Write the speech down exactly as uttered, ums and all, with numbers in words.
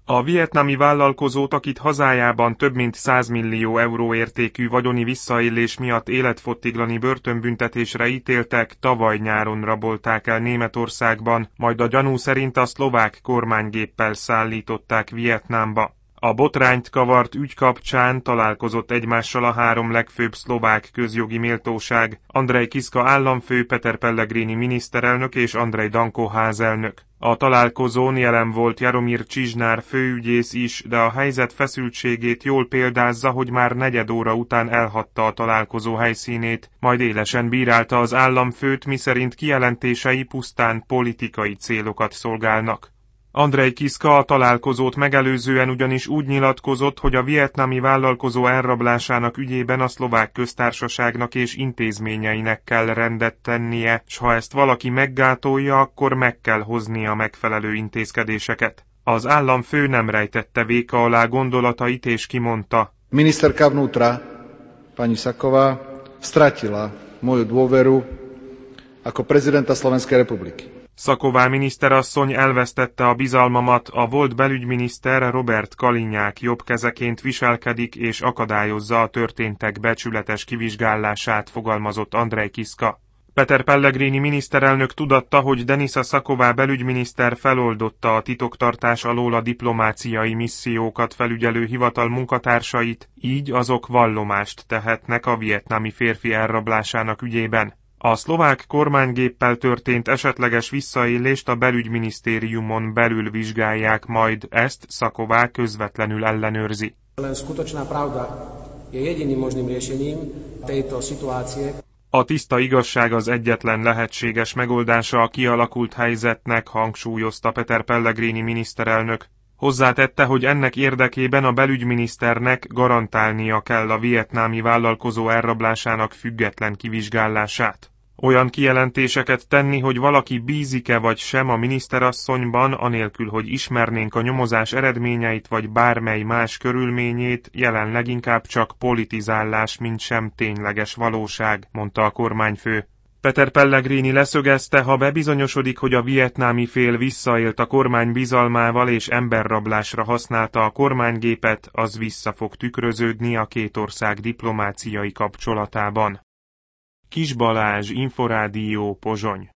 A vietnámi vállalkozót, akit hazájában több mint száz millió euró értékű vagyoni visszaélés miatt életfogytiglani börtönbüntetésre ítéltek, tavaly nyáron rabolták el Németországban, majd a gyanú szerint a szlovák kormánygéppel szállították Vietnámba. A botrányt kavart ügy kapcsán találkozott egymással a három legfőbb szlovák közjogi méltóság, Andrej Kiska államfő, Peter Pellegrini miniszterelnök és Andrej Danko házelnök. A találkozón jelen volt Jaromír Csižnár főügyész is, de a helyzet feszültségét jól példázza, hogy már negyed óra után elhagyta a találkozó helyszínét, majd élesen bírálta az államfőt, miszerint kijelentései pusztán politikai célokat szolgálnak. Andrej Kiska a találkozót megelőzően ugyanis úgy nyilatkozott, hogy a vietnámi vállalkozó elrablásának ügyében a szlovák köztársaságnak és intézményeinek kell rendet tennie, s ha ezt valaki meggátolja, akkor meg kell hoznia megfelelő intézkedéseket. Az államfő nem rejtette véka alá gondolatait és kimondta: Ministerka vnútra, pani Saková, stratila moju dôveru ako prezidenta Slovenskej republiky. Szaková miniszterasszony elvesztette a bizalmamat, a volt belügyminiszter Robert Kalinyák jobbkezeként viselkedik és akadályozza a történtek becsületes kivizsgálását, fogalmazott Andrej Kiska. Peter Pellegrini miniszterelnök tudatta, hogy Denisa Szaková belügyminiszter feloldotta a titoktartás alól a diplomáciai missziókat felügyelő hivatal munkatársait, így azok vallomást tehetnek a vietnámi férfi elrablásának ügyében. A szlovák kormánygéppel történt esetleges visszaélést a belügyminisztériumon belül vizsgálják, majd ezt Szaková közvetlenül ellenőrzi. A tiszta igazság az egyetlen lehetséges megoldása a kialakult helyzetnek, hangsúlyozta Peter Pellegrini miniszterelnök. Hozzátette, hogy ennek érdekében a belügyminiszternek garantálnia kell a vietnámi vállalkozó elrablásának független kivizsgálását. Olyan kijelentéseket tenni, hogy valaki bízik-e vagy sem a miniszterasszonyban, anélkül, hogy ismernénk a nyomozás eredményeit vagy bármely más körülményét, jelenleg inkább csak politizálás, mint sem tényleges valóság, mondta a kormányfő. Peter Pellegrini leszögezte, ha bebizonyosodik, hogy a vietnámi fél visszaélt a kormány bizalmával és emberrablásra használta a kormánygépet, az vissza fog tükröződni a két ország diplomáciai kapcsolatában. Kis Balázs, Inforádió, Pozsony.